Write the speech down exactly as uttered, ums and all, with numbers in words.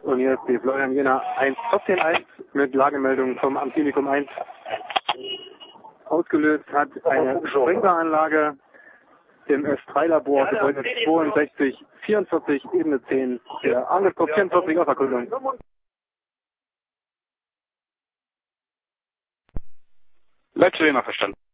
Und hier ist die Florian Jena eins vierzehn eins mit Lagemeldung vom Amtinikum eins. Ausgelöst hat eine Sprinkleranlage im S drei Labor, Gebäude zweiundsechzig vierundvierzig, Ebene zehn, der Angriffskopf vierundvierzig auf Erkundung. Letzte Jena verstanden.